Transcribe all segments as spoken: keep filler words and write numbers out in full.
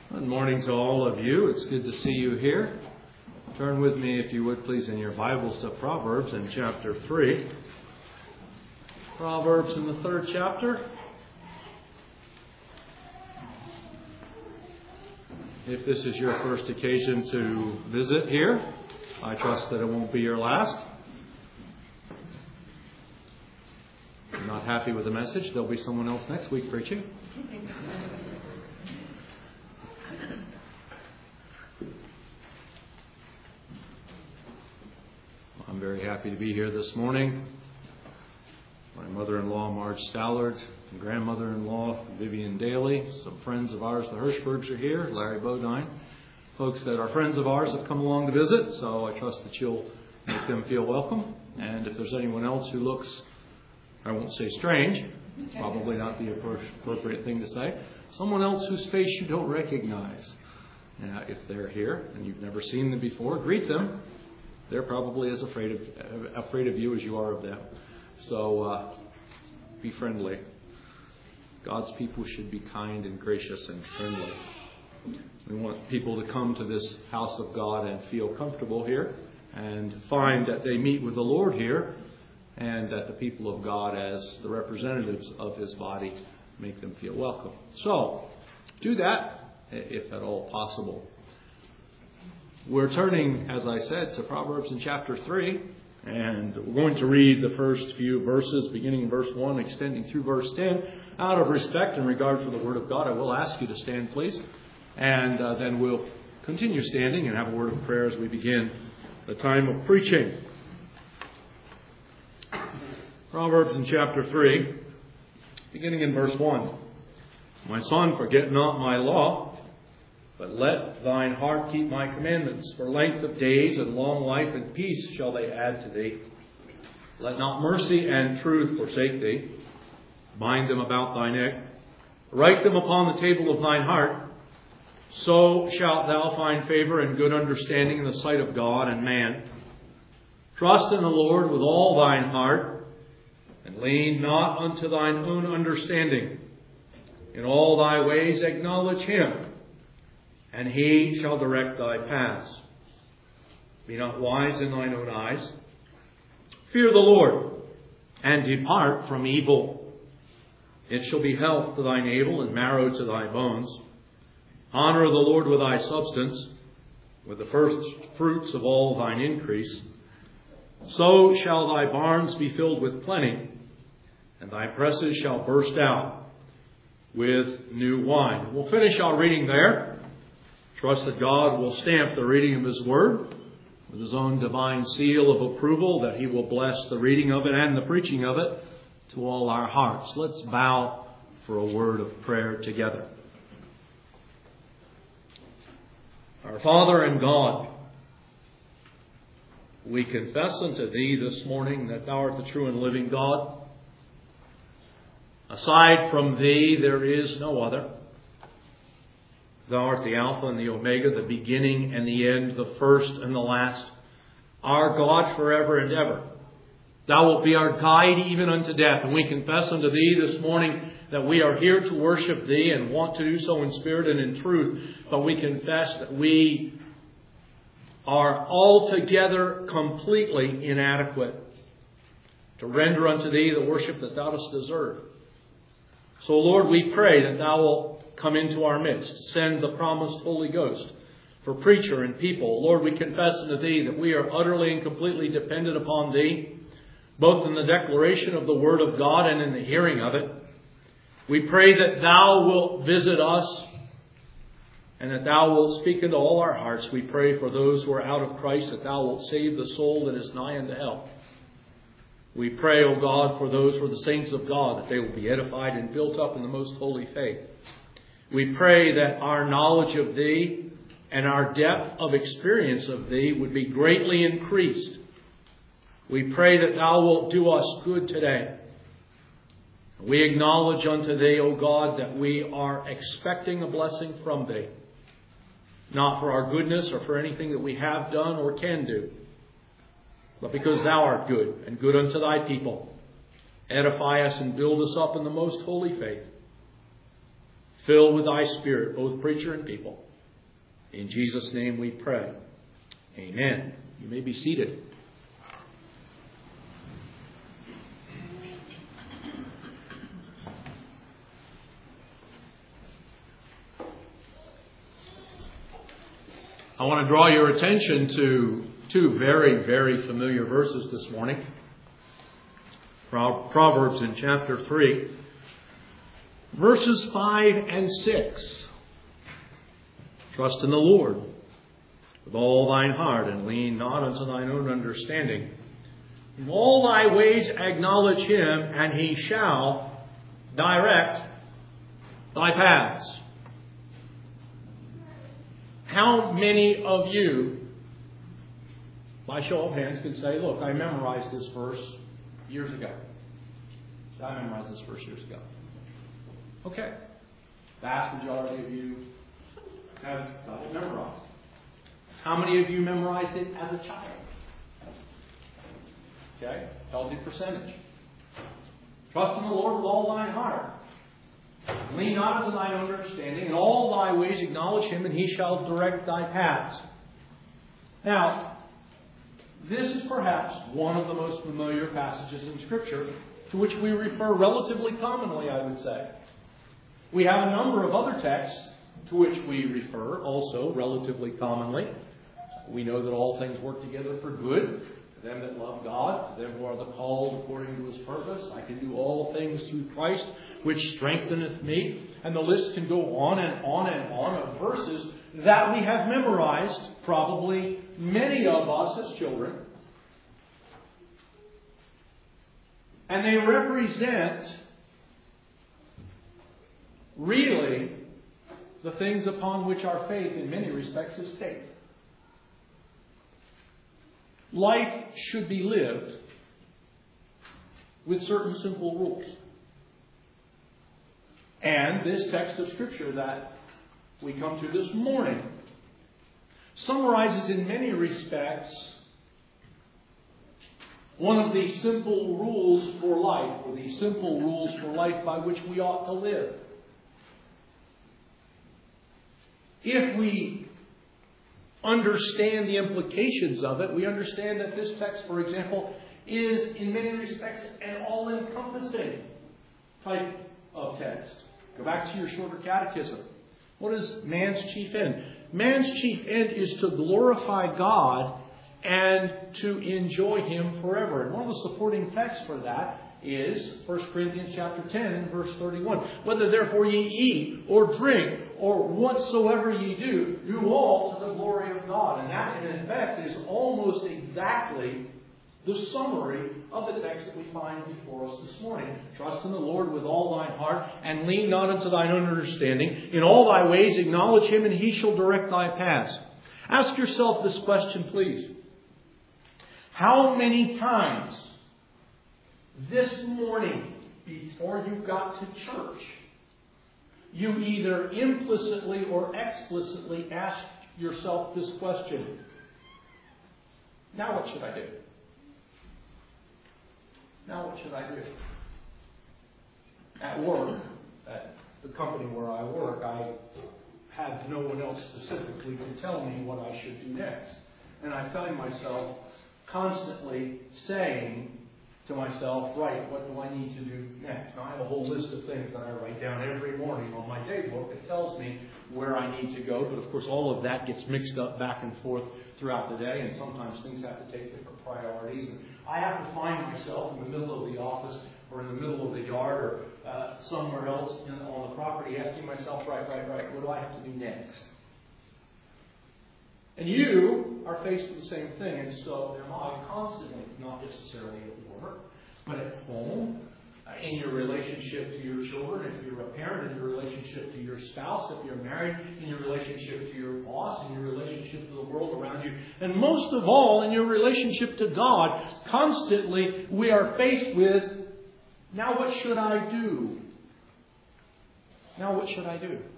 Good morning to all of you. It's good to see you here. Turn with me, if you would please, in your Bibles to Proverbs in chapter three. Proverbs in the third chapter. If this is your first occasion to visit here, I trust that it won't be your last. If you're not happy with the message, there'll be someone else next week preaching. I'm very happy to be here this morning. My mother-in-law, Marge Stallard, and grandmother-in-law, Vivian Daly, some friends of ours, the Hirschbergs, are here, Larry Bodine, folks that are friends of ours have come along to visit, so I trust that you'll make them feel welcome. And if there's anyone else who looks, I won't say strange, it's probably not the appropriate thing to say, someone else whose face you don't recognize, uh, if they're here and you've never seen them before, greet them. They're probably as afraid of afraid of you as you are of them. So uh, be friendly. God's people should be kind and gracious and friendly. We want people to come to this house of God and feel comfortable here and find that they meet with the Lord here and that the people of God, as the representatives of His body, make them feel welcome. So do that if at all possible. We're turning, as I said, to Proverbs in chapter three, and we're going to read the first few verses, beginning in verse one, extending through verse ten. Out of respect and regard for the Word of God, I will ask you to stand, please, and uh, then we'll continue standing and have a word of prayer as we begin the time of preaching. Proverbs in chapter three, beginning in verse one. My son, forget not my law, but let thine heart keep my commandments. For length of days and long life and peace shall they add to thee. Let not mercy and truth forsake thee. Bind them about thy neck. Write them upon the table of thine heart. So shalt thou find favor and good understanding in the sight of God and man. Trust in the Lord with all thine heart, and lean not unto thine own understanding. In all thy ways acknowledge Him, and He shall direct thy paths. Be not wise in thine own eyes. Fear the Lord, and depart from evil. It shall be health to thy navel, and marrow to thy bones. Honor the Lord with thy substance, with the first fruits of all thine increase. So shall thy barns be filled with plenty, and thy presses shall burst out with new wine. We'll finish our reading there. Trust that God will stamp the reading of His Word with His own divine seal of approval, that He will bless the reading of it and the preaching of it to all our hearts. Let's bow for a word of prayer together. Our Father and God, we confess unto Thee this morning that Thou art the true and living God. Aside from Thee, there is no other. Thou art the Alpha and the Omega, the beginning and the end, the first and the last, our God forever and ever. Thou wilt be our guide even unto death. And we confess unto Thee this morning that we are here to worship Thee and want to do so in spirit and in truth. But we confess that we are altogether completely inadequate to render unto Thee the worship that Thou dost deserve. So, Lord, we pray that Thou wilt come into our midst. Send the promised Holy Ghost for preacher and people. Lord, we confess unto Thee that we are utterly and completely dependent upon Thee, both in the declaration of the Word of God and in the hearing of it. We pray that Thou wilt visit us and that Thou wilt speak into all our hearts. We pray for those who are out of Christ, that Thou wilt save the soul that is nigh unto hell. We pray, O God, for those who are the saints of God, that they will be edified and built up in the most holy faith. We pray that our knowledge of Thee and our depth of experience of Thee would be greatly increased. We pray that Thou wilt do us good today. We acknowledge unto Thee, O God, that we are expecting a blessing from Thee, not for our goodness or for anything that we have done or can do, but because Thou art good and good unto Thy people. Edify us and build us up in the most holy faith. Fill with thy Spirit both preacher and people. In Jesus' name we pray. Amen. You may be seated. I want to draw your attention to two very, very familiar verses this morning. Proverbs in chapter three, verses five and six. Trust in the Lord with all thine heart, and lean not unto thine own understanding. In all thy ways acknowledge him, and he shall direct thy paths. How many of you, by show of hands, can say, look, I memorized this verse years ago. I memorized this verse years ago. Okay. Vast majority of you have got it memorized. How many of you memorized it as a child? Okay. Healthy percentage. Trust in the Lord with all thine heart. Lean not unto thine own understanding. In all thy ways acknowledge him, and he shall direct thy paths. Now, this is perhaps one of the most familiar passages in Scripture to which we refer relatively commonly, I would say. We have a number of other texts to which we refer also relatively commonly. We know that all things work together for good to them that love God, to them who are the called according to his purpose. I can do all things through Christ, which strengtheneth me. And the list can go on and on and on of verses that we have memorized, probably many of us as children. And they represent really the things upon which our faith in many respects is staked. Life should be lived with certain simple rules. And this text of Scripture that we come to this morning summarizes in many respects one of the simple rules for life, or the simple rules for life by which we ought to live. If we understand the implications of it, we understand that this text, for example, is in many respects an all-encompassing type of text. Go back to your shorter catechism. What is man's chief end? Man's chief end is to glorify God and to enjoy him forever. And one of the supporting texts for that is First Corinthians chapter ten and verse thirty-one. Whether therefore ye eat or drink or whatsoever ye do, do all to the glory of God. And that in effect is almost exactly the summary of the text that we find before us this morning. Trust in the Lord with all thine heart, and lean not unto thine own understanding. In all thy ways acknowledge him, and he shall direct thy paths. Ask yourself this question, please. How many times this morning, before you got to church, you either implicitly or explicitly asked yourself this question? Now what should I do? Now what should I do? At work, at the company where I work, I had no one else specifically to tell me what I should do next. And I find myself constantly saying to myself, right, what do I need to do next? Now, I have a whole list of things that I write down every morning on my day book that tells me where I need to go. But, of course, all of that gets mixed up back and forth throughout the day, and sometimes things have to take different priorities. And I have to find myself in the middle of the office or in the middle of the yard or uh, somewhere else in, on the property asking myself, right, right, right, what do I have to do next? And you are faced with the same thing, and so am I constantly, not necessarily at work, but at home, uh, in your relationship to your children, if you're a parent, in your relationship to your spouse, if you're married, in your relationship to your boss, in your relationship to the world around you, and most of all, in your relationship to God. Constantly, we are faced with, now what should I do? Now what should I do?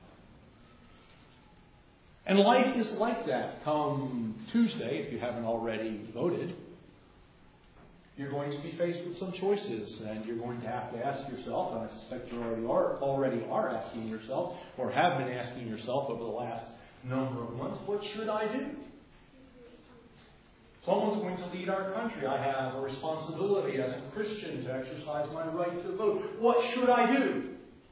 And life is like that. Come Tuesday, if you haven't already voted, You're going to be faced with some choices, and you're going to have to ask yourself, and I suspect you already are, already are asking yourself, or have been asking yourself over the last number of months, what should I do? Someone's going to lead our country. I have a responsibility as a Christian to exercise my right to vote. What should I do?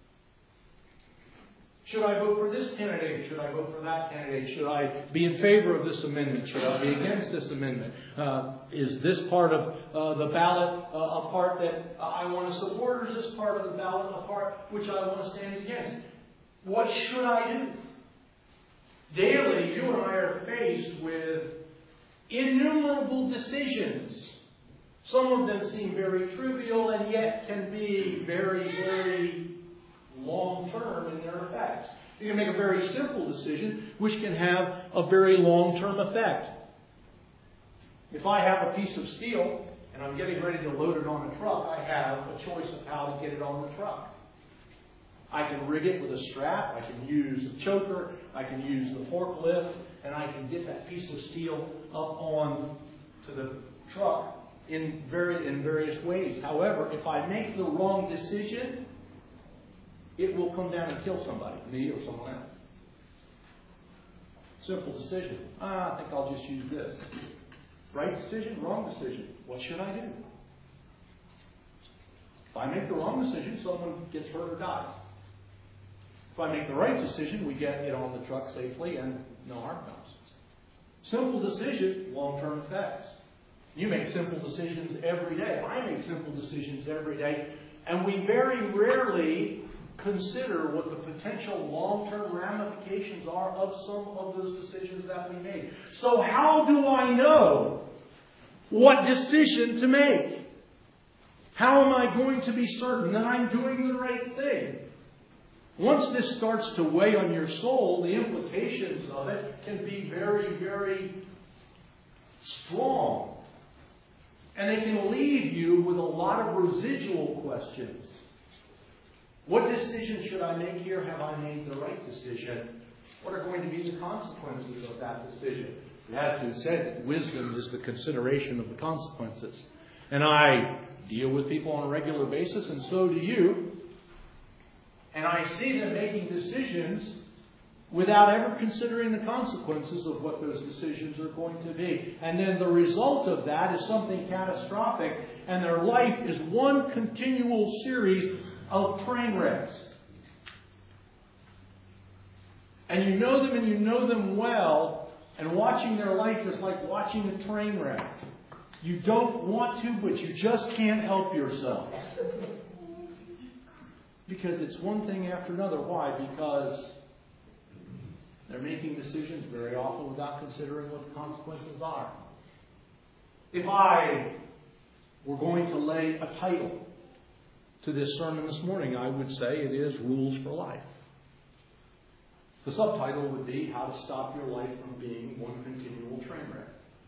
Should I vote for this candidate? Should I vote for that candidate? Should I be in favor of this amendment? Should I be against this amendment? Uh, is this part of uh, the ballot uh, a part that I want to support, or is this part of the ballot a part which I want to stand against? What should I do? Daily, you and I are faced with innumerable decisions. Some of them seem very trivial and yet can be very, very long-term in their effects. You can make a very simple decision which can have a very long-term effect. If I have a piece of steel and I'm getting ready to load it on a truck, I have a choice of how to get it on the truck. I can rig it with a strap, I can use a choker, I can use the forklift, and I can get that piece of steel up on to the truck in very in various ways. However, if I make the wrong decision, it will come down and kill somebody, me or someone else. Simple decision. Ah, I think I'll just use this. Right decision, wrong decision. What should I do? If I make the wrong decision, someone gets hurt or dies. If I make the right decision, we get it on the truck safely and no harm comes. Simple decision, long-term effects. You make simple decisions every day. I make simple decisions every day. And we very rarely consider what the potential long-term ramifications are of some of those decisions that we make. So how do I know what decision to make? How am I going to be certain that I'm doing the right thing? Once this starts to weigh on your soul, the implications of it can be very, very strong. And they can leave you with a lot of residual questions. What decision should I make here? Have I made the right decision? What are going to be the consequences of that decision? It has been said that wisdom is the consideration of the consequences. And I deal with people on a regular basis, and so do you. And I see them making decisions without ever considering the consequences of what those decisions are going to be. And then the result of that is something catastrophic, and their life is one continual series of train wrecks. And you know them and you know them well, and watching their life is like watching a train wreck. You don't want to, but you just can't help yourself. Because it's one thing after another. Why? Because they're making decisions very often without considering what the consequences are. If I were going to lay a title to this sermon this morning, I would say it is Rules for Life. The subtitle would be How to Stop Your Life from Being One Continual Train Wreck.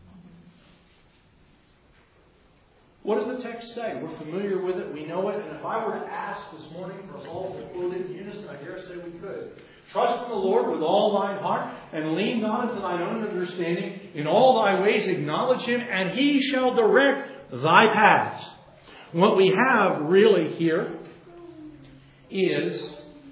What does the text say? We're familiar with it. We know it. And if I were to ask this morning for us all to quote it in unison, I dare say we could. Trust in the Lord with all thine heart, and lean not unto thine own understanding. In all thy ways acknowledge him, and he shall direct thy paths. What we have really here is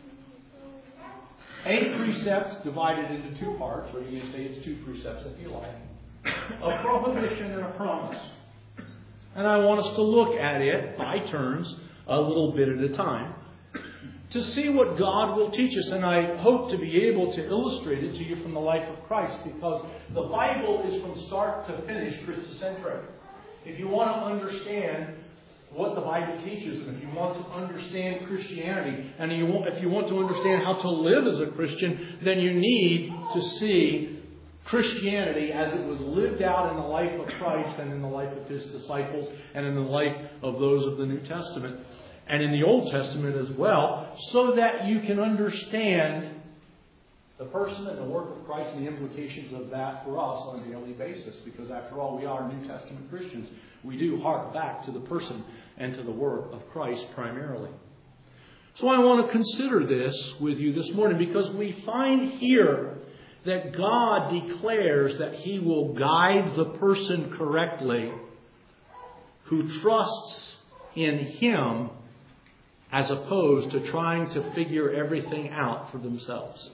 a precept divided into two parts, or you may say it's two precepts if you like. A prohibition and a promise. And I want us to look at it by turns, a little bit at a time, to see what God will teach us. And I hope to be able to illustrate it to you from the life of Christ, because the Bible is from start to finish Christocentric. If you want to understand what the Bible teaches, and if you want to understand Christianity, and you want, if you want to understand how to live as a Christian, then you need to see Christianity as it was lived out in the life of Christ and in the life of his disciples and in the life of those of the New Testament and in the Old Testament as well, so that you can understand the person and the work of Christ and the implications of that for us on a daily basis. Because after all, we are New Testament Christians. We do hark back to the person and to the work of Christ primarily. So I want to consider this with you this morning, because we find here that God declares that he will guide the person correctly who trusts in Him as opposed to trying to figure everything out for themselves.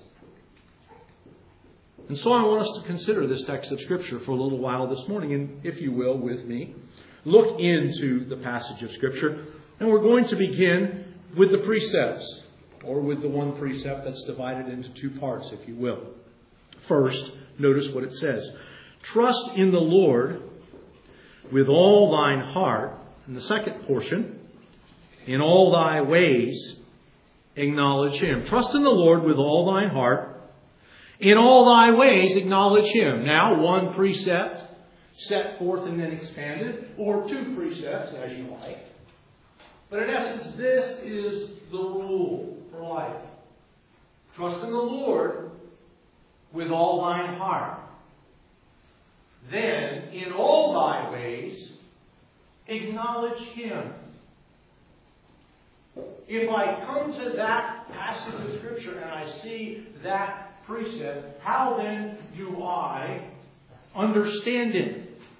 And so I want us to consider this text of Scripture for a little while this morning, and if you will, with me, look into the passage of Scripture, and we're going to begin with the precepts, or with the one precept that's divided into two parts, if you will. First, notice what it says. Trust in the Lord with all thine heart. And the second portion, in all thy ways acknowledge Him. Trust in the Lord with all thine heart. In all thy ways acknowledge Him. Now, one precept set forth and then expanded, or two precepts, as you like. But in essence, this is the rule for life. Trust in the Lord with all thine heart. Then, in all thy ways, acknowledge Him. If I come to that passage of Scripture and I see that precept, how then do I understand it?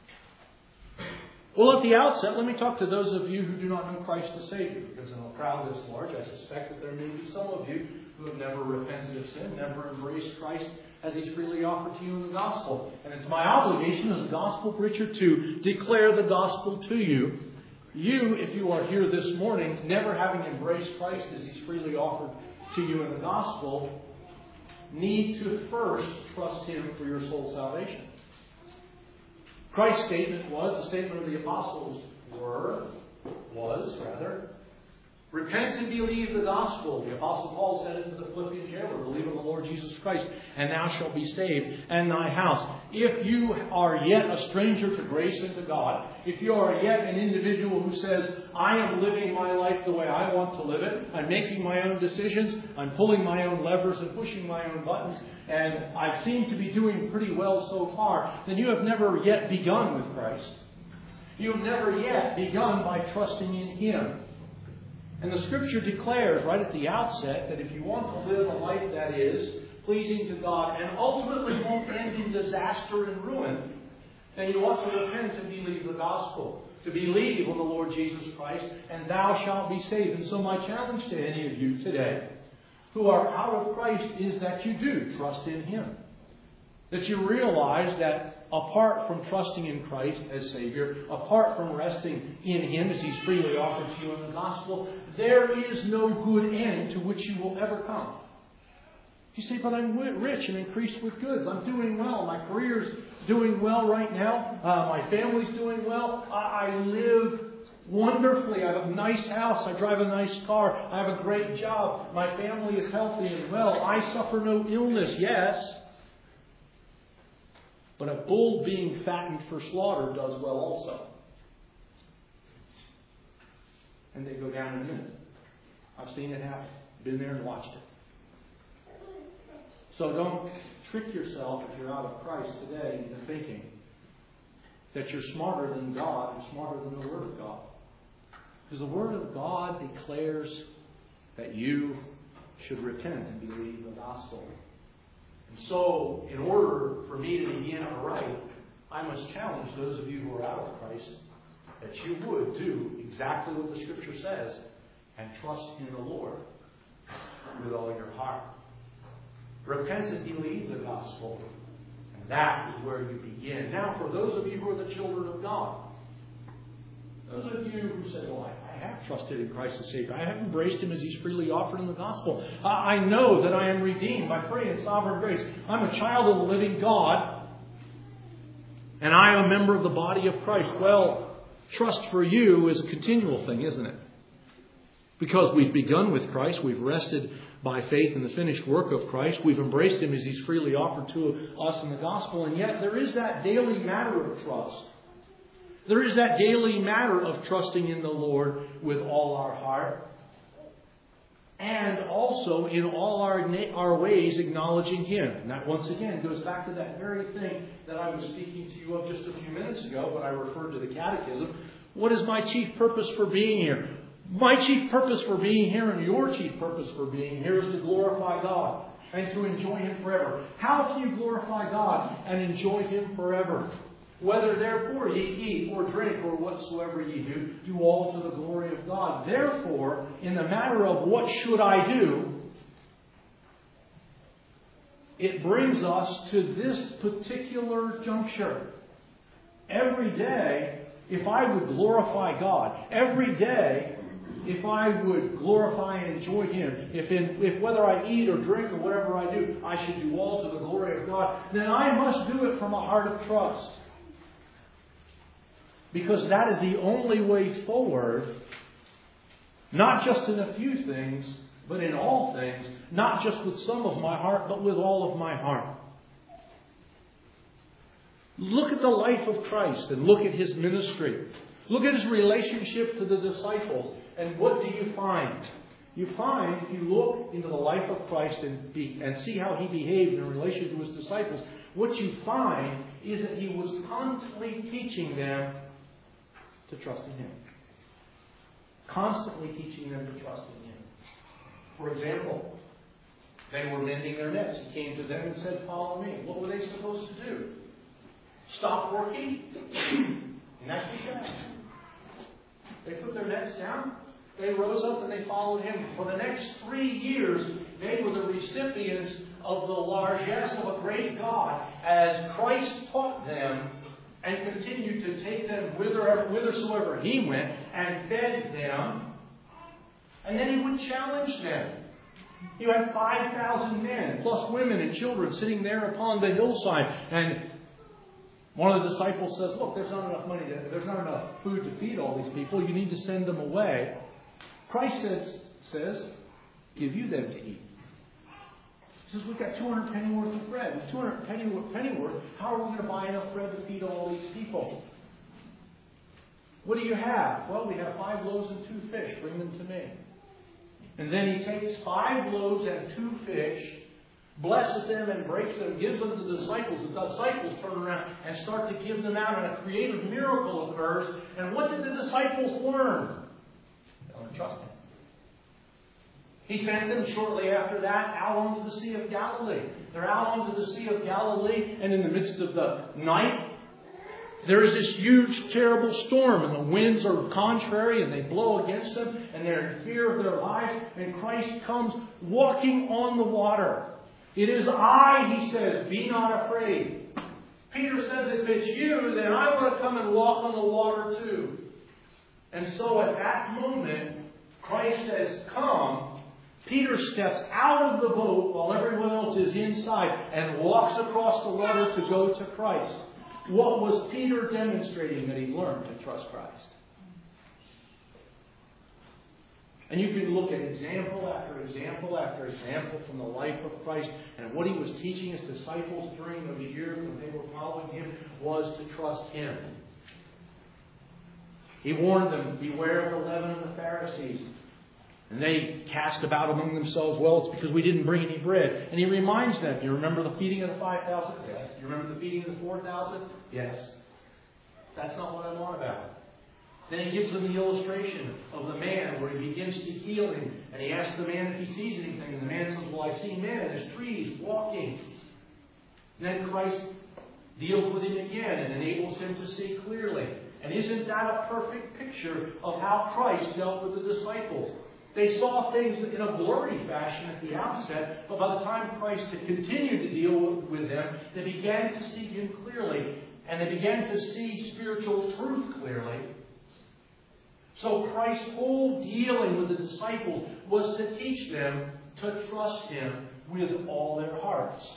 Well, at the outset, let me talk to those of you who do not know Christ as Savior, because in a crowd this large, I suspect that there may be some of you who have never repented of sin, never embraced Christ as He's freely offered to you in the gospel. And it's my obligation as a gospel preacher to declare the gospel to you. You, if you are here this morning, never having embraced Christ as He's freely offered to you in the gospel, need to first trust Him for your soul salvation. Christ's statement was, the statement of the apostles were, was rather, repent and believe the gospel. The Apostle Paul said it to the Philippian jailer, believe in the Lord Jesus Christ, and thou shalt be saved, and thy house. If you are yet a stranger to grace and to God, if you are yet an individual who says, I am living my life the way I want to live it, I'm making my own decisions, I'm pulling my own levers and pushing my own buttons, and I seem to be doing pretty well so far, then you have never yet begun with Christ. You have never yet begun by trusting in Him. And the Scripture declares right at the outset that if you want to live a life that is pleasing to God and ultimately won't end in disaster and ruin, then you ought to repent and believe the gospel. To believe on the Lord Jesus Christ, and thou shalt be saved. And so my challenge to any of you today who are out of Christ is that you do trust in Him. That you realize that apart from trusting in Christ as Savior, apart from resting in Him as He's freely offered to you in the gospel, there is no good end to which you will ever come. You say, but I'm rich and increased with goods. I'm doing well. My career's doing well right now. Uh, my family's doing well. I, I live wonderfully. I have a nice house. I drive a nice car. I have a great job. My family is healthy and well. I suffer no illness. Yes. But a bull being fattened for slaughter does well also. And they go down in a minute. I've seen it happen. Been there and watched it. So don't trick yourself if you're out of Christ today into thinking that you're smarter than God and smarter than the Word of God. Because the Word of God declares that you should repent and believe the gospel. And so, in order for me to begin aright, I must challenge those of you who are out of Christ that you would do exactly what the Scripture says and trust in the Lord with all your heart. Repent and believe the gospel. And that is where you begin. Now, for those of you who are the children of God, those of you who say, well, I, I have trusted in Christ as Savior. I have embraced Him as He's freely offered in the gospel. I, I know that I am redeemed by free and sovereign grace. I'm a child of the living God. And I am a member of the body of Christ. Well, trust for you is a continual thing, isn't it? Because we've begun with Christ. We've rested by faith in the finished work of Christ. We've embraced Him as He's freely offered to us in the gospel. And yet there is that daily matter of trust. There is that daily matter of trusting in the Lord with all our heart. And also in all our, our ways acknowledging Him. And that once again goes back to that very thing that I was speaking to you of just a few minutes ago when I referred to the catechism. What is my chief purpose for being here? My chief purpose for being here and your chief purpose for being here is to glorify God and to enjoy Him forever. How can you glorify God and enjoy Him forever? Whether therefore ye eat or drink or whatsoever ye do, do all to the glory of God. Therefore, in the matter of what should I do, it brings us to this particular juncture. Every day, if I would glorify God, every day, if I would glorify and enjoy Him, if, in, if whether I eat or drink or whatever I do, I should do all to the glory of God, then I must do it from a heart of trust. Because that is the only way forward, not just in a few things, but in all things, not just with some of my heart, but with all of my heart. Look at the life of Christ and look at His ministry. Look at His relationship to the disciples. And what do you find? You find, if you look into the life of Christ and, be, and see how He behaved in relation to His disciples, what you find is that He was constantly teaching them to trust in Him. Constantly teaching them to trust in Him. For example, they were mending their nets. He came to them and said, "Follow me." What were they supposed to do? Stop working? And that's what they did. They put their nets down. They rose up and they followed Him. For the next three years, they were the recipients of the largesse of a great God as Christ taught them and continued to take them whither, whithersoever He went and fed them. And then He would challenge them. You had five thousand men, plus women and children, sitting there upon the hillside. And one of the disciples says, "Look, there's not enough money, to, there's not enough food to feed all these people. You need to send them away." Christ says, says "Give you them to eat." He says, "We've got two hundred pennyworth of bread. With two hundred pennyworth, how are we going to buy enough bread to feed all these people? What do you have?" "Well, we have five loaves and two fish. Bring them to me." And then He takes five loaves and two fish, blesses them and breaks them, gives them to the disciples. The disciples turn around and start to give them out, and a creative miracle occurs. And what did the disciples learn? They don't trust Him. He sent them shortly after that out onto the Sea of Galilee. They're out onto the Sea of Galilee, and in the midst of the night, there is this huge, terrible storm, and the winds are contrary, and they blow against them, and they're in fear of their lives, and Christ comes walking on the water. "It is I," He says, "be not afraid." Peter says, "If it's you, then I want to come and walk on the water too." And so at that moment, Christ says, "Come." Peter steps out of the boat while everyone else is inside and walks across the water to go to Christ. What was Peter demonstrating? That he learned to trust Christ. And you can look at example after example after example from the life of Christ. And what He was teaching His disciples during those years when they were following Him was to trust Him. He warned them, "Beware of the leaven of the Pharisees." And they cast about among themselves, "Well, it's because we didn't bring any bread." And He reminds them, "You remember the feeding of the five thousand? Yes. You remember the feeding of the four thousand? Yes. That's not what I'm on about." Then He gives them the illustration of the man where He begins to heal him. And He asks the man if he sees anything. And the man says, "Well, I see men as trees walking." And then Christ deals with him again and enables him to see clearly. And isn't that a perfect picture of how Christ dealt with the disciples? They saw things in a blurry fashion at the outset, but by the time Christ had continued to deal with them, they began to see Him clearly, and they began to see spiritual truth clearly. So Christ's whole dealing with the disciples was to teach them to trust Him with all their hearts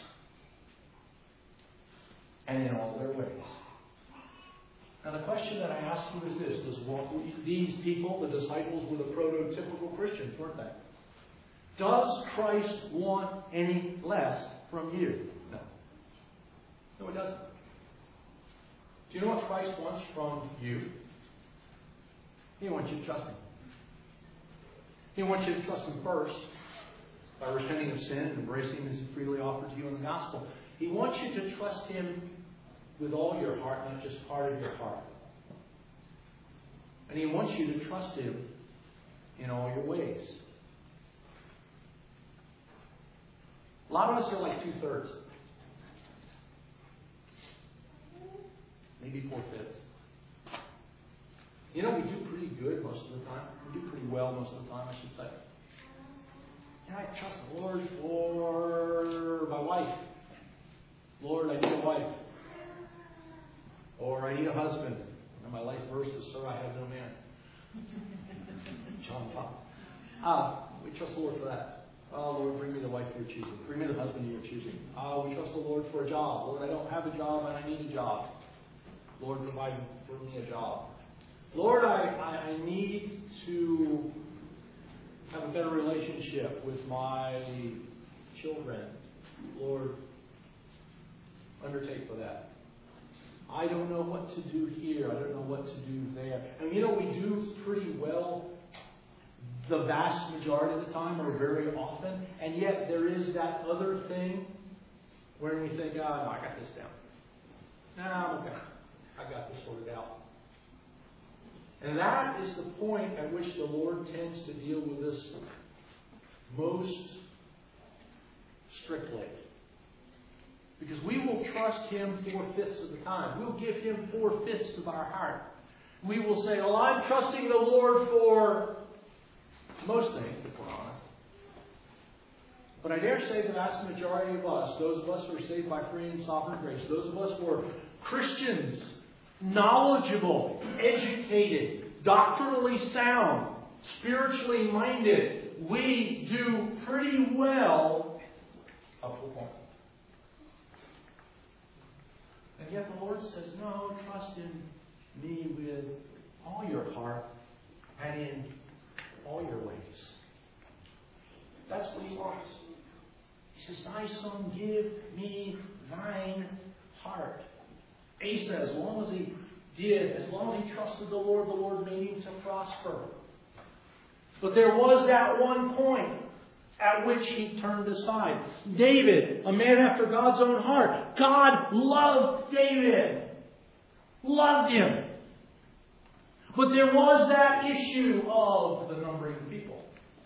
and in all their ways. Now the question that I ask you is this. Does what these people, the disciples, were the prototypical Christians, weren't they? Does Christ want any less from you? No. No, He doesn't. Do you know what Christ wants from you? He wants you to trust Him. He wants you to trust Him first by repenting of sin and embracing His freely offered to you in the gospel. He wants you to trust Him with all your heart, not just part of your heart. And He wants you to trust Him in all your ways. A lot of us are like two-thirds. maybe four-fifths. You know, we do pretty good most of the time. We do pretty well most of the time, I should say. And I trust the Lord for my wife. Lord, I need a wife. Or I need a husband. And my life verse is, Sir, I have no man. John Pop. Ah, we trust the Lord for that. Oh, Lord, bring me the wife you're choosing. Bring me the husband you're choosing. Oh, we trust the Lord for a job. Lord, I don't have a job and I need a job. Lord, provide for me a job. Lord, I, I, I need to have a better relationship with my children. Lord, undertake for that. I don't know what to do here. I don't know what to do there. And you know, we do pretty well the vast majority of the time, or very often. And yet there is that other thing where we think, oh, no, I got this down. No, I'm okay. I got this sorted out. And that is the point at which the Lord tends to deal with us most strictly. Because we will trust Him four-fifths of the time. We'll give Him four-fifths of our heart. We will say, well, I'm trusting the Lord for most things, if we're honest. But I dare say the vast majority of us, those of us who are saved by free and sovereign grace, those of us who are Christians, knowledgeable, educated, doctrinally sound, spiritually minded, we do pretty well up to a point. And yet the Lord says, no, trust in me with all your heart and in all your ways. That's what He wants. He says, my son, give me thine heart. Asa, as long as he did, as long as he trusted the Lord, the Lord made him to prosper. But there was that one point at which he turned aside. David, a man after God's own heart. God loved David. Loved him. But there was that issue of the numbering of people.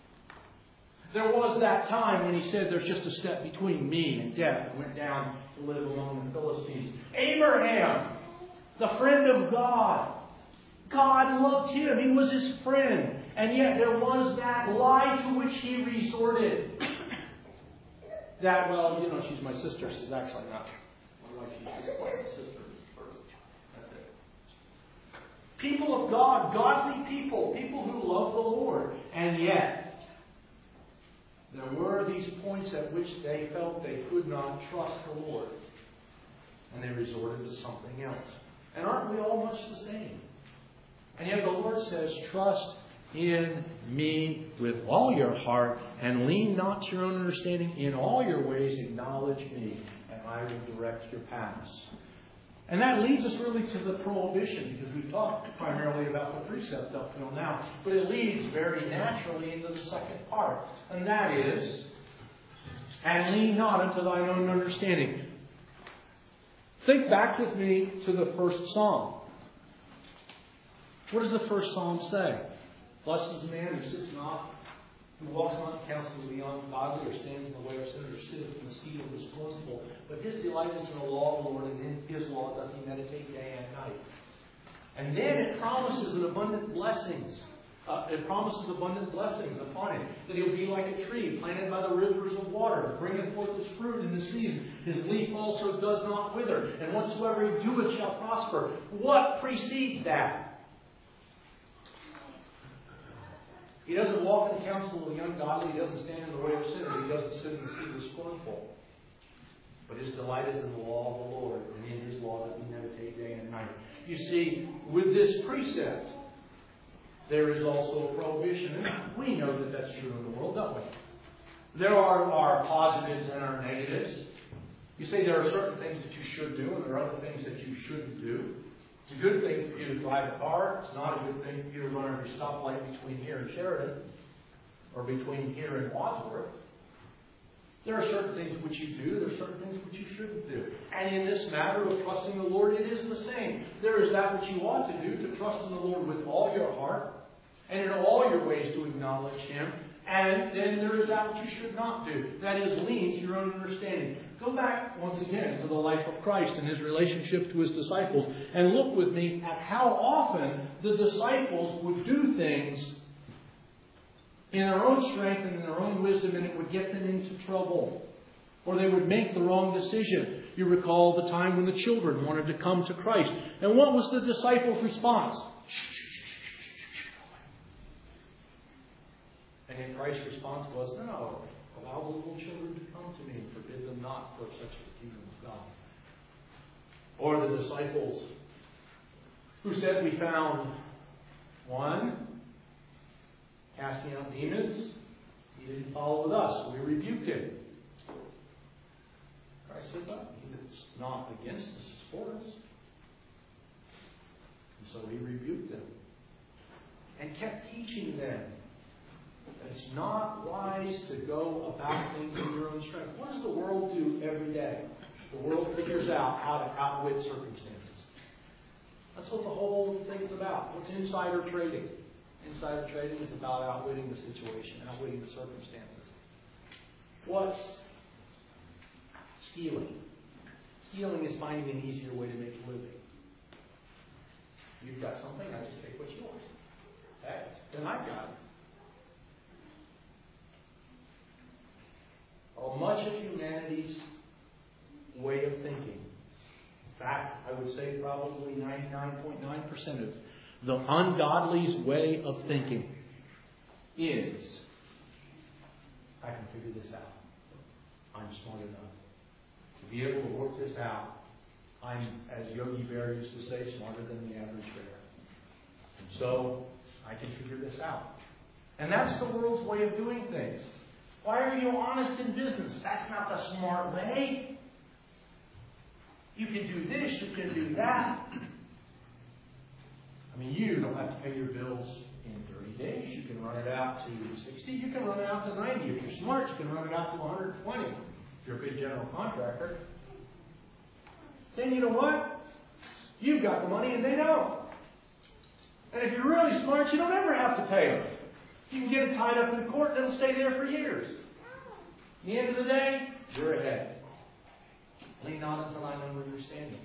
There was that time when he said, there's just a step between me and death, and went down to live among the Philistines. Abraham, the friend of God. God loved him. He was his friend. And yet there was that lie to which he resorted. That, well, you know, she's my sister. She's actually not my wife. She's my sister first. That's it. People of God, godly people, people who love the Lord. And yet, there were these points at which they felt they could not trust the Lord. And they resorted to something else. And aren't we all much the same? And yet the Lord says, trust in me with all your heart, and lean not to your own understanding. In all your ways acknowledge me, and I will direct your paths. And that leads us really to the prohibition, because we've talked primarily about the precept up till now. But it leads very naturally into the second part, and that is, and lean not unto thine own understanding. Think back with me to the first psalm. What does the first psalm say? Blessed is the man who sits not, who walks not in counsel of the ungodly, or stands in the way of sinners, or sitteth in the seat of the scornful. But his delight is in the law of the Lord, and in his law doth he meditate day and night. And then it promises an abundant blessings. Uh, it promises abundant blessings upon him. That he'll be like a tree planted by the rivers of water, that bringeth forth his fruit in the season. His leaf also does not wither, and whatsoever he doeth shall prosper. What precedes that? He doesn't walk in the counsel of the ungodly. He doesn't stand in the way of sinners. He doesn't sit in the seat of the scornful. But his delight is in the law of the Lord, and in his law that he meditate day and night. You see, with this precept, there is also a prohibition. And we know that that's true in the world, don't we? There are our positives and our negatives. You say there are certain things that you should do, and there are other things that you shouldn't do. It's a good thing for you to drive a car. It's not a good thing for you to run every stoplight between here and Sheridan, or between here and Wadsworth. There are certain things which you do. There are certain things which you shouldn't do. And in this matter of trusting the Lord, it is the same. There is that which you ought to do, to trust in the Lord with all your heart, and in all your ways to acknowledge Him. And then there is that which you should not do. That is, lean to your own understanding. Go back once again to the life of Christ and His relationship to His disciples. And look with me at how often the disciples would do things in their own strength and in their own wisdom, and it would get them into trouble. Or they would make the wrong decision. You recall the time when the children wanted to come to Christ. And what was the disciples' response? And then Christ's response was, no, allow the little children to come to me and forbid them not, for such is the kingdom of God. Or the disciples who said, we found one casting out demons. He didn't follow with us, so we rebuked him. Christ said, no, it's not against us, it's for us. And so He rebuked them and kept teaching them that it's not wise to go about things in your own strength. What does the world do every day? The world figures out how to outwit circumstances. That's what the whole thing's about. What's insider trading? Insider trading is about outwitting the situation, outwitting the circumstances. What's stealing? Stealing is finding an easier way to make a living. You've got something, I just take what's yours. Okay? Then I've got it. Well, much of humanity's way of thinking, in fact, I would say probably ninety-nine point nine percent of the ungodly's way of thinking is, I can figure this out. I'm smart enough to be able to work this out. I'm, as Yogi Berra used to say, smarter than the average bear. And so, I can figure this out. And that's the world's way of doing things. Why are you honest in business? That's not the smart way. You can do this, you can do that. I mean, you don't have to pay your bills in thirty days. You can run it out to sixty. You can run it out to ninety. If you're smart, you can run it out to one hundred twenty. If you're a big general contractor. Then you know what? You've got the money and they don't. And if you're really smart, you don't ever have to pay them. You can get it tied up in court and it'll stay there for years. At the end of the day, you're ahead. Lean not unto thine own understanding.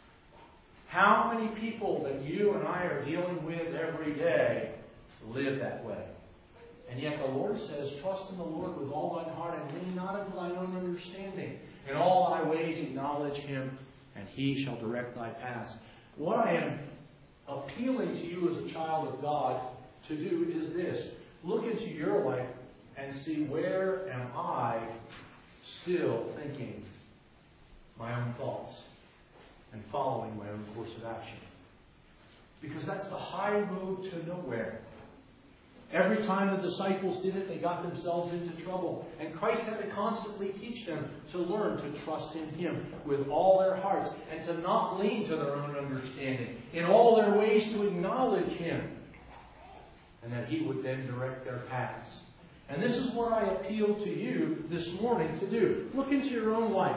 How many people that you and I are dealing with every day live that way? And yet the Lord says, trust in the Lord with all thine heart and lean not unto thine own understanding. In all thy ways acknowledge Him, and He shall direct thy paths. What I am appealing to you as a child of God to do is this. Look into your life and see, where am I still thinking my own thoughts and following my own course of action? Because that's the high road to nowhere. Every time the disciples did it, they got themselves into trouble. And Christ had to constantly teach them to learn to trust in Him with all their hearts and to not lean to their own understanding. In all their ways to acknowledge Him. And that He would then direct their paths. And this is what I appeal to you this morning to do. Look into your own life.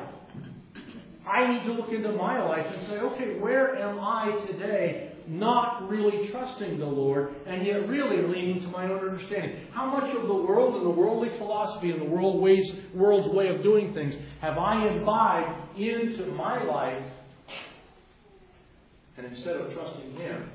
I need to look into my life and say, okay, where am I today not really trusting the Lord and yet really leaning to my own understanding? How much of the world and the worldly philosophy and the world ways, world's way of doing things have I imbibed into my life, and instead of trusting Him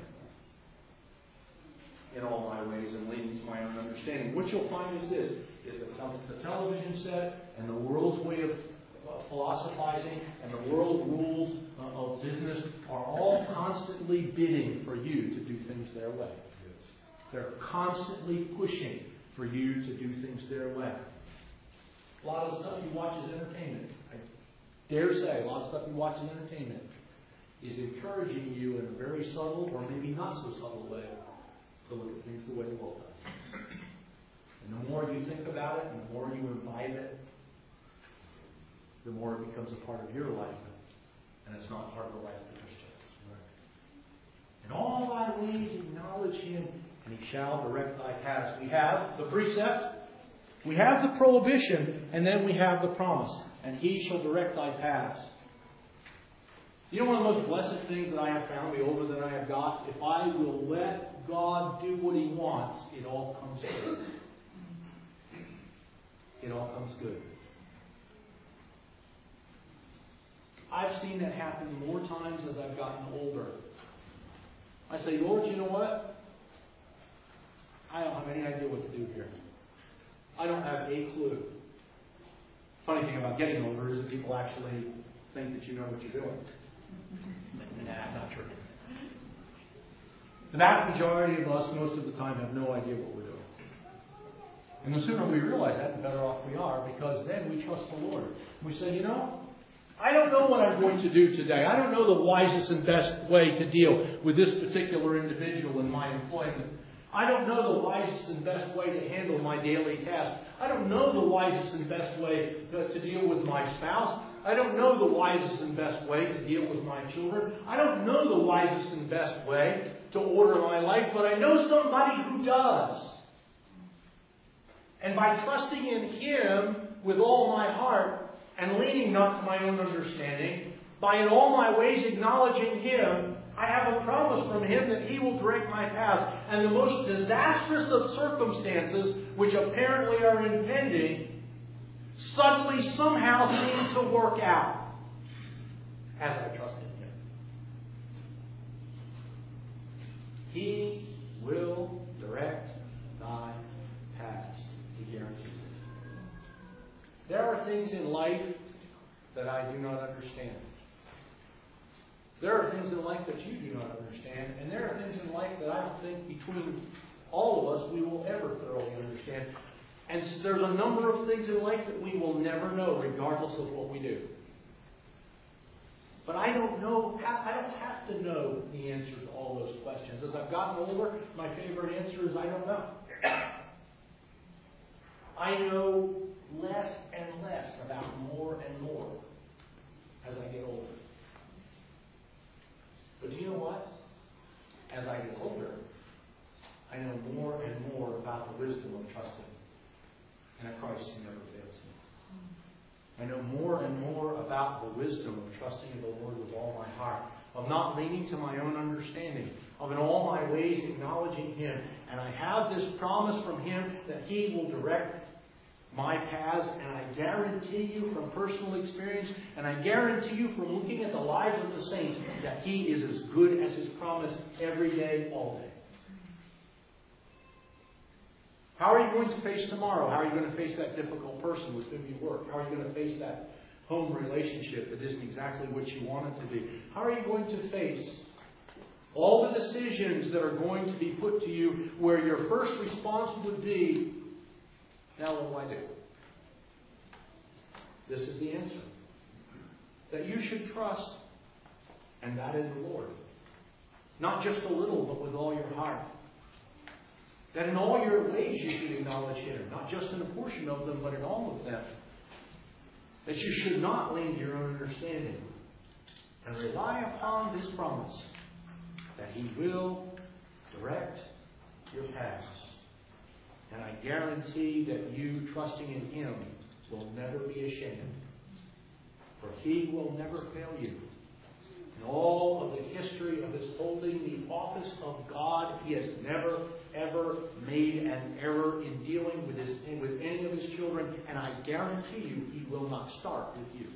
in all my ways and leaning to my own understanding, what you'll find is this, is that the television set and the world's way of philosophizing and the world rules uh, of business are all constantly bidding for you to do things their way. They're constantly pushing for you to do things their way. A lot of the stuff you watch is entertainment. I dare say a lot of stuff you watch is entertainment is encouraging you in a very subtle or maybe not so subtle way to look at things the way the world does. And the more you think about it and the more you imbibe it, the more it becomes a part of your life. And it's not part of the life of the Christian. In all thy ways acknowledge Him, and He shall direct thy paths. We have the precept, we have the prohibition, and then we have the promise. And He shall direct thy paths. You know, one of the most blessed things that I have found, the older that I have got, if I will let God do what He wants, it all comes true. it all comes good. I've seen that happen more times as I've gotten older. I say, Lord, you know what? I don't have any idea what to do here. I don't have a clue. Funny thing about getting older is that people actually think that you know what you're doing. Nah, not true. The vast majority of us, most of the time, have no idea what we're doing. And the sooner we realize that, the better off we are, because then we trust the Lord. We say, you know, I don't know what I'm going to do today. I don't know the wisest and best way to deal with this particular individual in my employment. I don't know the wisest and best way to handle my daily tasks. I don't know the wisest and best way to, to deal with my spouse. I don't know the wisest and best way to deal with my children. I don't know the wisest and best way to order my life, but I know somebody who does. And by trusting in Him with all my heart and leaning not to my own understanding, by in all my ways acknowledging Him, I have a promise from Him that He will direct my paths. And the most disastrous of circumstances, which apparently are impending, suddenly somehow seem to work out as I trust in Him. He will direct thy paths. He guarantees it. There are things in life that I do not understand. There are things in life that you do not understand, and there are things in life that I don't think between all of us we will ever thoroughly understand. And so there's a number of things in life that we will never know, regardless of what we do. But I don't know, I don't have to know the answer to all those questions. As I've gotten older, my favorite answer is I don't know. I know less and less about more and more as I get older. But do you know what? As I get older, I know more and more about the wisdom of trusting in a Christ who never fails me. I know more and more about the wisdom of trusting in the Lord with all my heart, of not leaning to my own understanding, of in all my ways acknowledging Him. And I have this promise from Him that He will direct my paths, and I guarantee you from personal experience, and I guarantee you from looking at the lives of the saints, that He is as good as His promise every day, all day. How are you going to face tomorrow? How are you going to face that difficult person with whom you work? How are you going to face that home relationship that isn't exactly what you want it to be? How are you going to face all the decisions that are going to be put to you where your first response would be, now what do I do? This is the answer. That you should trust, and that in the Lord. Not just a little, but with all your heart. That in all your ways you should acknowledge Him. Not just in a portion of them, but in all of them. That you should not lean to your own understanding. And rely upon this promise that He will direct your paths. And I guarantee that you, trusting in Him, will never be ashamed. For He will never fail you. In all of the history of His holding the office of God, He has never, ever made an error in dealing with, his, with any of His children. And I guarantee you, He will not start with you.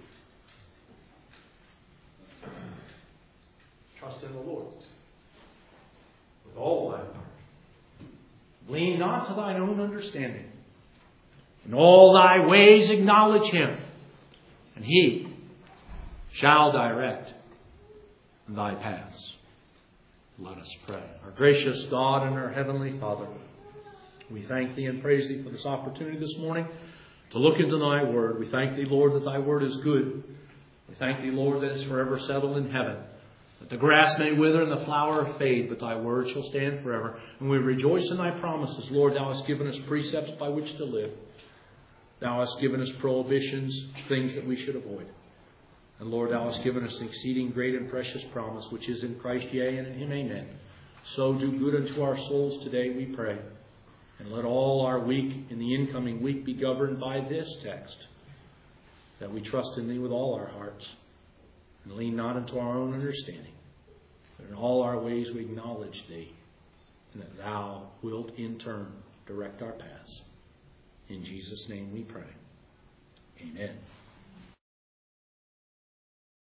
Trust in the Lord with all thy heart. Lean not to thine own understanding. In all thy ways acknowledge Him, and He shall direct thy paths. Let us pray. Our gracious God and our Heavenly Father, we thank Thee and praise Thee for this opportunity this morning to look into Thy Word. We thank Thee, Lord, that Thy Word is good. We thank Thee, Lord, that it's forever settled in heaven. That the grass may wither and the flower fade, but Thy word shall stand forever. And we rejoice in Thy promises. Lord, Thou hast given us precepts by which to live. Thou hast given us prohibitions, things that we should avoid. And Lord, Thou hast given us an exceeding great and precious promise, which is in Christ, yea, and in Him, amen. So do good unto our souls today, we pray. And let all our week, in the incoming week, be governed by this text, that we trust in Thee with all our hearts, and lean not into our own understanding, but in all our ways we acknowledge Thee, and that Thou wilt in turn direct our paths. In Jesus' name we pray. Amen.